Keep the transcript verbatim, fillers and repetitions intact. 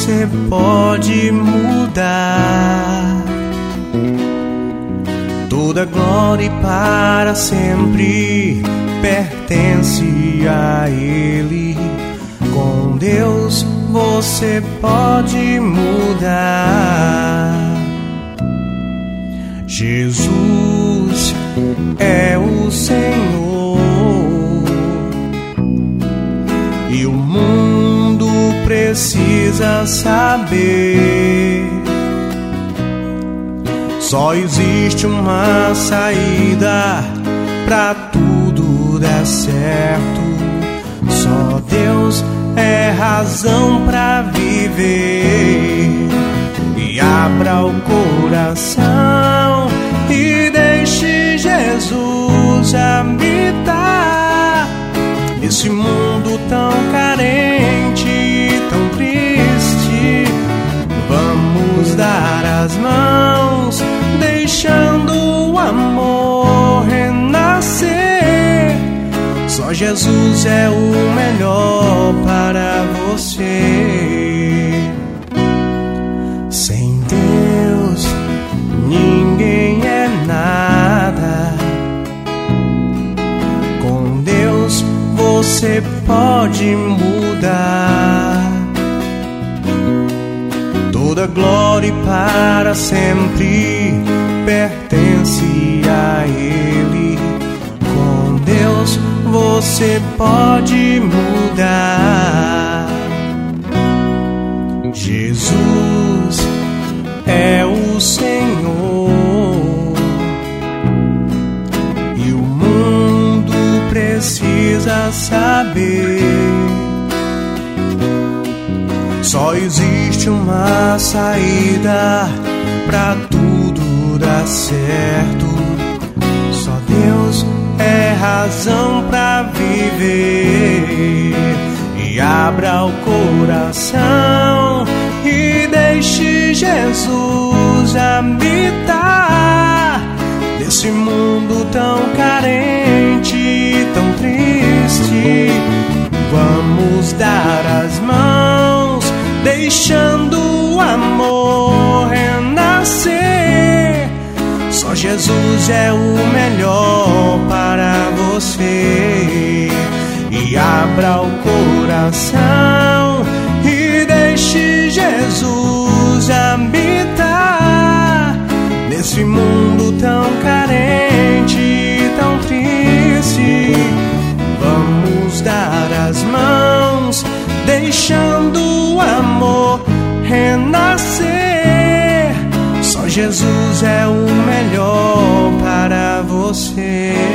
você pode mudar. Toda glória para sempre pertence a Ele. Com Deus você pode mudar. Jesus é o Senhor e o mundo precisa saber. Só existe uma saída pra tudo dar certo. Só Deus é razão pra viver. E abra o coração e deixe Jesus habitar nesse mundo tão carente, tão triste. Vamos dar as mãos, deixando o amor renascer. Só Jesus é o melhor para você. Sem Deus ninguém é nada. Com Deus você pode mudar. Toda glória para sempre pertence a Ele. Com Deus você pode mudar. Jesus é o Senhor e o mundo precisa saber. Só existe uma saída pra tudo dar certo. Só Deus é razão pra viver. E abra o coração e deixe Jesus habitar nesse mundo tão carente, tão triste. Vamos dar as mãos, deixando o amor renascer. Só Jesus é o melhor para você. E abra o coração e deixe Jesus habitar nesse mundo tão carente, tão triste. Vamos dar as mãos, deixando o amor renascer. Só Jesus é o melhor para você.